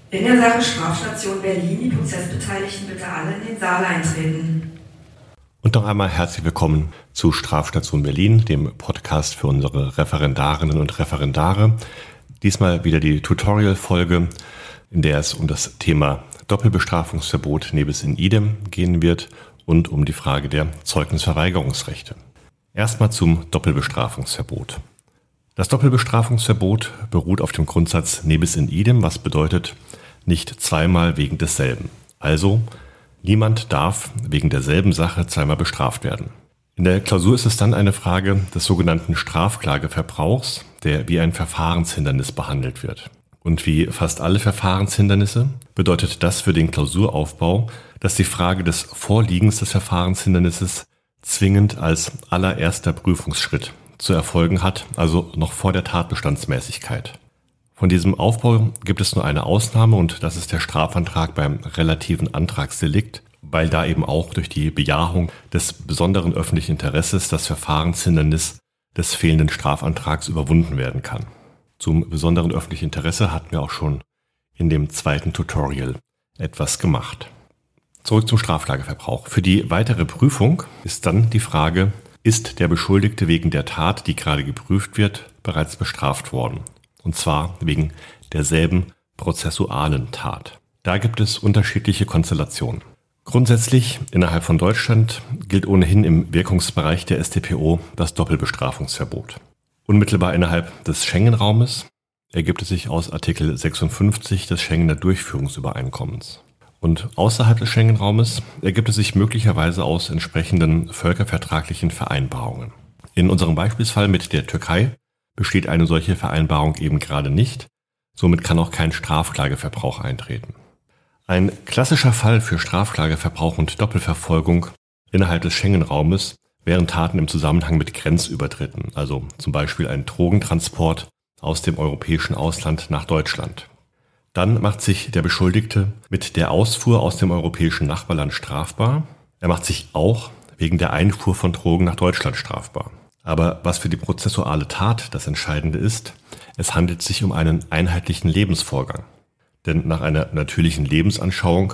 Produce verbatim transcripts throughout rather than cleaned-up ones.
In der Sache Strafstation Berlin, die Prozessbeteiligten bitte alle in den Saal eintreten. Und noch einmal herzlich willkommen zu Strafstation Berlin, dem Podcast für unsere Referendarinnen und Referendare. Diesmal wieder die Tutorial-Folge, in der es um das Thema Doppelbestrafungsverbot nebis in idem gehen wird und um die Frage der Zeugnisverweigerungsrechte. Erstmal zum Doppelbestrafungsverbot. Das Doppelbestrafungsverbot beruht auf dem Grundsatz nebis in idem, was bedeutet nicht zweimal wegen desselben. Also niemand darf wegen derselben Sache zweimal bestraft werden. In der Klausur ist es dann eine Frage des sogenannten Strafklageverbrauchs, der wie ein Verfahrenshindernis behandelt wird. Und wie fast alle Verfahrenshindernisse bedeutet das für den Klausuraufbau, dass die Frage des Vorliegens des Verfahrenshindernisses zwingend als allererster Prüfungsschritt zu erfolgen hat, also noch vor der Tatbestandsmäßigkeit. Von diesem Aufbau gibt es nur eine Ausnahme und das ist der Strafantrag beim relativen Antragsdelikt, weil da eben auch durch die Bejahung des besonderen öffentlichen Interesses das Verfahrenshindernis des fehlenden Strafantrags überwunden werden kann. Zum besonderen öffentlichen Interesse hatten wir auch schon in dem zweiten Tutorial etwas gemacht. Zurück zum Strafklageverbrauch. Für die weitere Prüfung ist dann die Frage, ist der Beschuldigte wegen der Tat, die gerade geprüft wird, bereits bestraft worden? Und zwar wegen derselben prozessualen Tat. Da gibt es unterschiedliche Konstellationen. Grundsätzlich innerhalb von Deutschland gilt ohnehin im Wirkungsbereich der S t p o das Doppelbestrafungsverbot. Unmittelbar innerhalb des Schengen-Raumes ergibt es sich aus Artikel sechsundfünfzig des Schengener Durchführungsübereinkommens. Und außerhalb des Schengen-Raumes ergibt es sich möglicherweise aus entsprechenden völkervertraglichen Vereinbarungen. In unserem Beispielsfall mit der Türkei besteht eine solche Vereinbarung eben gerade nicht. Somit kann auch kein Strafklageverbrauch eintreten. Ein klassischer Fall für Strafklageverbrauch und Doppelverfolgung innerhalb des Schengen-Raumes wären Taten im Zusammenhang mit Grenzübertritten, also zum Beispiel ein Drogentransport aus dem europäischen Ausland nach Deutschland. Dann macht sich der Beschuldigte mit der Ausfuhr aus dem europäischen Nachbarland strafbar. Er macht sich auch wegen der Einfuhr von Drogen nach Deutschland strafbar. Aber was für die prozessuale Tat das Entscheidende ist, es handelt sich um einen einheitlichen Lebensvorgang. Denn nach einer natürlichen Lebensanschauung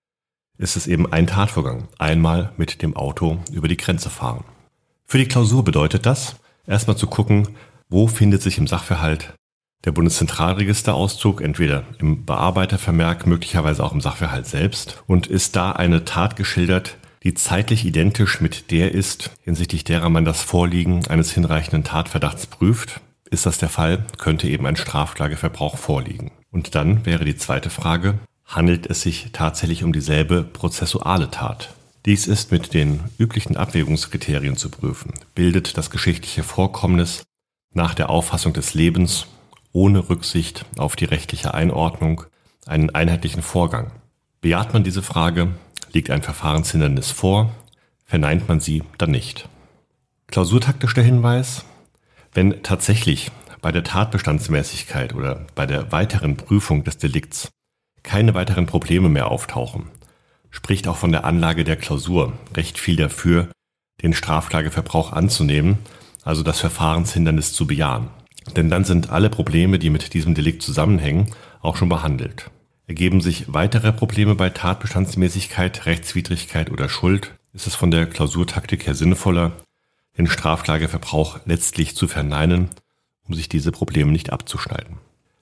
ist es eben ein Tatvorgang, einmal mit dem Auto über die Grenze fahren. Für die Klausur bedeutet das, erstmal zu gucken, wo findet sich im Sachverhalt der Bundeszentralregisterauszug, entweder im Bearbeitervermerk, möglicherweise auch im Sachverhalt selbst, und ist da eine Tat geschildert, die zeitlich identisch mit der ist, hinsichtlich derer man das Vorliegen eines hinreichenden Tatverdachts prüft. Ist das der Fall, könnte eben ein Strafklageverbrauch vorliegen. Und dann wäre die zweite Frage, handelt es sich tatsächlich um dieselbe prozessuale Tat? Dies ist mit den üblichen Abwägungskriterien zu prüfen. Bildet das geschichtliche Vorkommnis nach der Auffassung des Lebens ohne Rücksicht auf die rechtliche Einordnung einen einheitlichen Vorgang? Bejaht man diese Frage, liegt ein Verfahrenshindernis vor, verneint man sie dann nicht. Klausurtaktischer Hinweis: Wenn tatsächlich bei der Tatbestandsmäßigkeit oder bei der weiteren Prüfung des Delikts keine weiteren Probleme mehr auftauchen, spricht auch von der Anlage der Klausur recht viel dafür, den Strafklageverbrauch anzunehmen, also das Verfahrenshindernis zu bejahen. Denn dann sind alle Probleme, die mit diesem Delikt zusammenhängen, auch schon behandelt. Ergeben sich weitere Probleme bei Tatbestandsmäßigkeit, Rechtswidrigkeit oder Schuld, ist es von der Klausurtaktik her sinnvoller, den Strafklageverbrauch letztlich zu verneinen, um sich diese Probleme nicht abzuschneiden.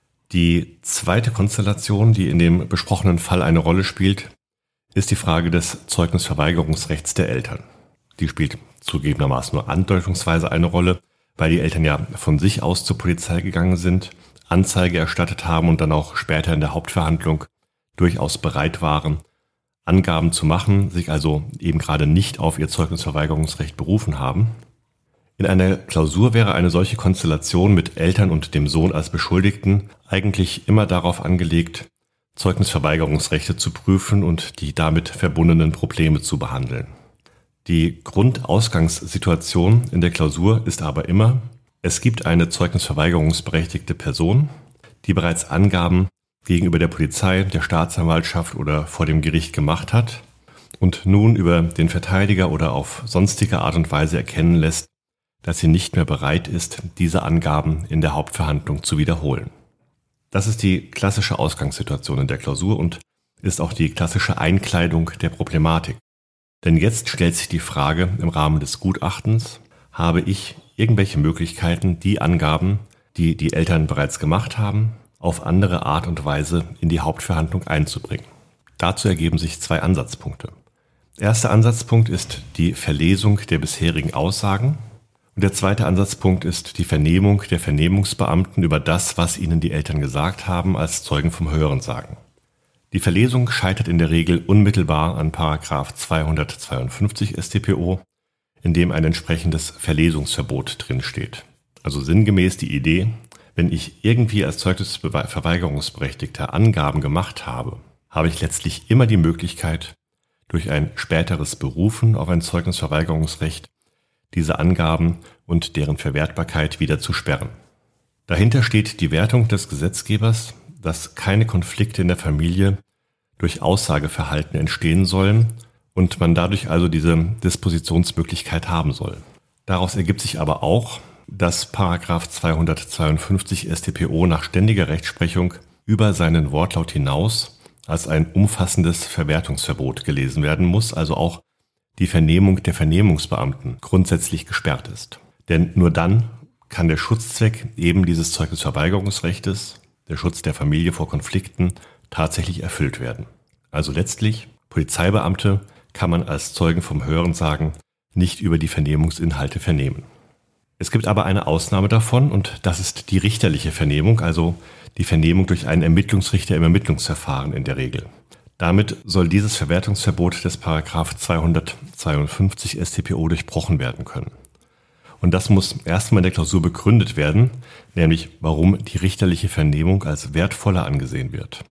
Die zweite Konstellation, die in dem besprochenen Fall eine Rolle spielt, ist die Frage des Zeugnisverweigerungsrechts der Eltern. Die spielt zugegebenermaßen nur andeutungsweise eine Rolle, weil die Eltern ja von sich aus zur Polizei gegangen sind, Anzeige erstattet haben und dann auch später in der Hauptverhandlung durchaus bereit waren, Angaben zu machen, sich also eben gerade nicht auf ihr Zeugnisverweigerungsrecht berufen haben. In einer Klausur wäre eine solche Konstellation mit Eltern und dem Sohn als Beschuldigten eigentlich immer darauf angelegt, Zeugnisverweigerungsrechte zu prüfen und die damit verbundenen Probleme zu behandeln. Die Grundausgangssituation in der Klausur ist aber immer: Es gibt eine zeugnisverweigerungsberechtigte Person, die bereits Angaben gegenüber der Polizei, der Staatsanwaltschaft oder vor dem Gericht gemacht hat und nun über den Verteidiger oder auf sonstige Art und Weise erkennen lässt, dass sie nicht mehr bereit ist, diese Angaben in der Hauptverhandlung zu wiederholen. Das ist die klassische Ausgangssituation in der Klausur und ist auch die klassische Einkleidung der Problematik. Denn jetzt stellt sich die Frage im Rahmen des Gutachtens, habe ich irgendwelche Möglichkeiten, die Angaben, die die Eltern bereits gemacht haben, auf andere Art und Weise in die Hauptverhandlung einzubringen. Dazu ergeben sich zwei Ansatzpunkte. Erster Ansatzpunkt ist die Verlesung der bisherigen Aussagen und der zweite Ansatzpunkt ist die Vernehmung der Vernehmungsbeamten über das, was ihnen die Eltern gesagt haben, als Zeugen vom Hörensagen. Die Verlesung scheitert in der Regel unmittelbar an Paragraph zweihundertzweiundfünfzig S t P O, in dem ein entsprechendes Verlesungsverbot drinsteht. Also sinngemäß die Idee, wenn ich irgendwie als Zeugnisverweigerungsberechtigter Angaben gemacht habe, habe ich letztlich immer die Möglichkeit, durch ein späteres Berufen auf ein Zeugnisverweigerungsrecht diese Angaben und deren Verwertbarkeit wieder zu sperren. Dahinter steht die Wertung des Gesetzgebers, dass keine Konflikte in der Familie durch Aussageverhalten entstehen sollen und man dadurch also diese Dispositionsmöglichkeit haben soll. Daraus ergibt sich aber auch, dass Paragraph zweihundertzweiundfünfzig S t P O nach ständiger Rechtsprechung über seinen Wortlaut hinaus als ein umfassendes Verwertungsverbot gelesen werden muss, also auch die Vernehmung der Vernehmungsbeamten grundsätzlich gesperrt ist. Denn nur dann kann der Schutzzweck eben dieses Zeugnisverweigerungsrechtes, der Schutz der Familie vor Konflikten, tatsächlich erfüllt werden. Also letztlich, Polizeibeamte kann man als Zeugen vom Hörensagen nicht über die Vernehmungsinhalte vernehmen. Es gibt aber eine Ausnahme davon und das ist die richterliche Vernehmung, also die Vernehmung durch einen Ermittlungsrichter im Ermittlungsverfahren in der Regel. Damit soll dieses Verwertungsverbot des Paragraph zweihundertzweiundfünfzig S t P O durchbrochen werden können. Und das muss erstmal in der Klausur begründet werden, nämlich warum die richterliche Vernehmung als wertvoller angesehen wird.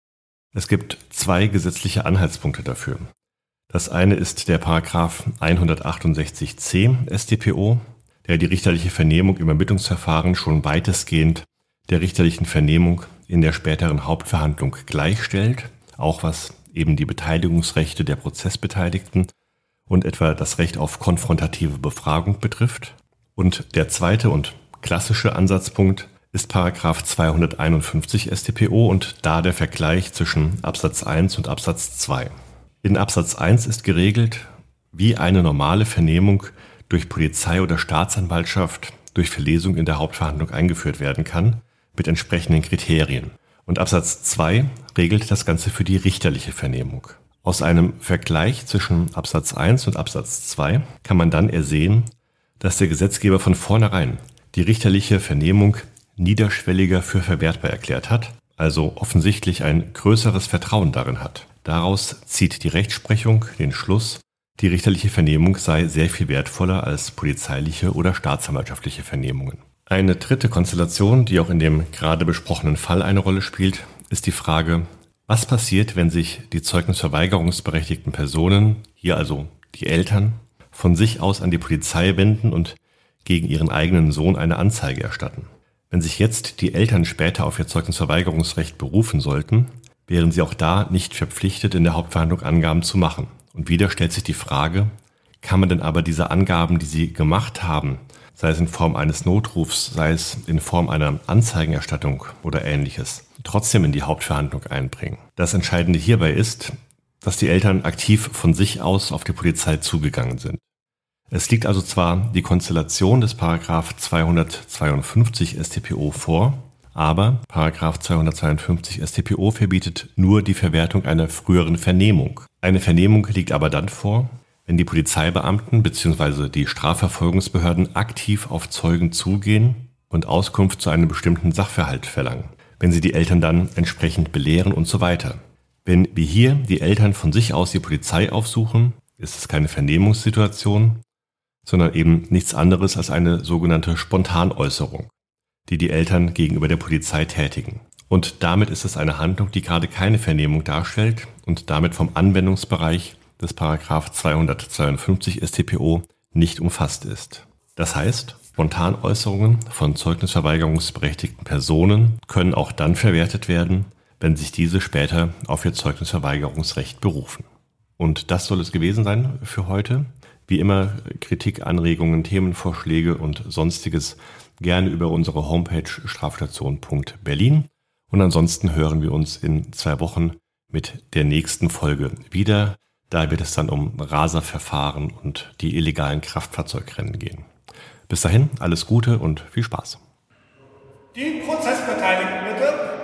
Es gibt zwei gesetzliche Anhaltspunkte dafür. Das eine ist der Paragraph hundertachtundsechzig c S t P O, der die richterliche Vernehmung im Ermittlungsverfahren schon weitestgehend der richterlichen Vernehmung in der späteren Hauptverhandlung gleichstellt, auch was eben die Beteiligungsrechte der Prozessbeteiligten und etwa das Recht auf konfrontative Befragung betrifft. Und der zweite und klassische Ansatzpunkt ist Paragraph zweihunderteinundfünfzig S t P O und da der Vergleich zwischen Absatz eins und Absatz zwei. In Absatz eins ist geregelt, wie eine normale Vernehmung durch Polizei oder Staatsanwaltschaft durch Verlesung in der Hauptverhandlung eingeführt werden kann, mit entsprechenden Kriterien. Und Absatz zwei regelt das Ganze für die richterliche Vernehmung. Aus einem Vergleich zwischen Absatz eins und Absatz zwei kann man dann ersehen, dass der Gesetzgeber von vornherein die richterliche Vernehmung niederschwelliger für verwertbar erklärt hat, also offensichtlich ein größeres Vertrauen darin hat. Daraus zieht die Rechtsprechung den Schluss, die richterliche Vernehmung sei sehr viel wertvoller als polizeiliche oder staatsanwaltschaftliche Vernehmungen. Eine dritte Konstellation, die auch in dem gerade besprochenen Fall eine Rolle spielt, ist die Frage, was passiert, wenn sich die zeugnisverweigerungsberechtigten Personen, hier also die Eltern, von sich aus an die Polizei wenden und gegen ihren eigenen Sohn eine Anzeige erstatten. Wenn sich jetzt die Eltern später auf ihr Zeugnisverweigerungsrecht berufen sollten, wären sie auch da nicht verpflichtet, in der Hauptverhandlung Angaben zu machen. Und wieder stellt sich die Frage, kann man denn aber diese Angaben, die sie gemacht haben, sei es in Form eines Notrufs, sei es in Form einer Anzeigenerstattung oder Ähnliches, trotzdem in die Hauptverhandlung einbringen? Das Entscheidende hierbei ist, dass die Eltern aktiv von sich aus auf die Polizei zugegangen sind. Es liegt also zwar die Konstellation des Paragraph zweihundertzweiundfünfzig S t P O vor, aber Paragraph zweihundertzweiundfünfzig S t P O verbietet nur die Verwertung einer früheren Vernehmung. Eine Vernehmung liegt aber dann vor, wenn die Polizeibeamten bzw. die Strafverfolgungsbehörden aktiv auf Zeugen zugehen und Auskunft zu einem bestimmten Sachverhalt verlangen, wenn sie die Eltern dann entsprechend belehren und so weiter. Wenn wie hier die Eltern von sich aus die Polizei aufsuchen, ist es keine Vernehmungssituation, sondern eben nichts anderes als eine sogenannte Spontanäußerung, die die Eltern gegenüber der Polizei tätigen. Und damit ist es eine Handlung, die gerade keine Vernehmung darstellt und damit vom Anwendungsbereich des Paragraph zweihundertzweiundfünfzig S t P O nicht umfasst ist. Das heißt, Spontanäußerungen von zeugnisverweigerungsberechtigten Personen können auch dann verwertet werden, wenn sich diese später auf ihr Zeugnisverweigerungsrecht berufen. Und das soll es gewesen sein für heute. Wie immer Kritik, Anregungen, Themenvorschläge und Sonstiges gerne über unsere Homepage strafstation punkt berlin. Und ansonsten hören wir uns in zwei Wochen mit der nächsten Folge wieder. Da wird es dann um Raserverfahren und die illegalen Kraftfahrzeugrennen gehen. Bis dahin, alles Gute und viel Spaß. Die Prozessbeteiligten bitte.